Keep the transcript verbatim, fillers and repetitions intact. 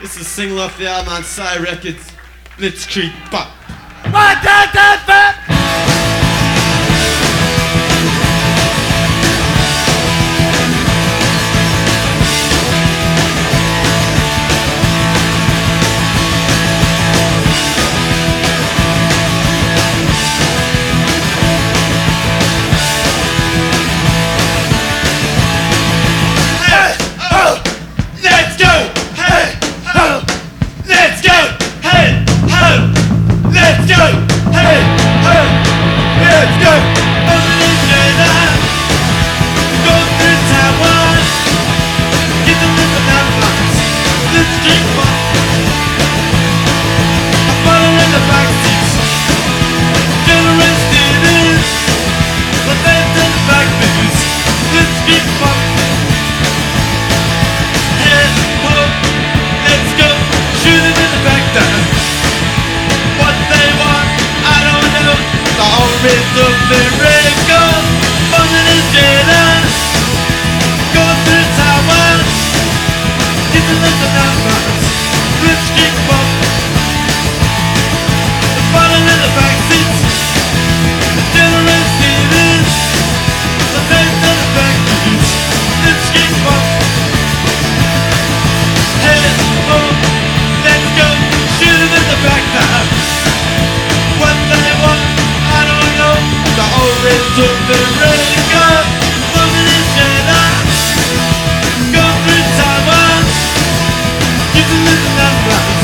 This is a single off the album on Psy Records, Blitzkrieg Bop. One, two, three, four. It's a miracle, under the Jada, go through Taiwan, get the list of numbers, Blitzkrieg Bop, the bottom in the back seats, the generous leaders, the legs on the back seats, Blitzkrieg Bop, head home, let's go, shoot them in the back now, what they want. The orange of the raincoat, moving in China, go through Taiwan, give them the numbers.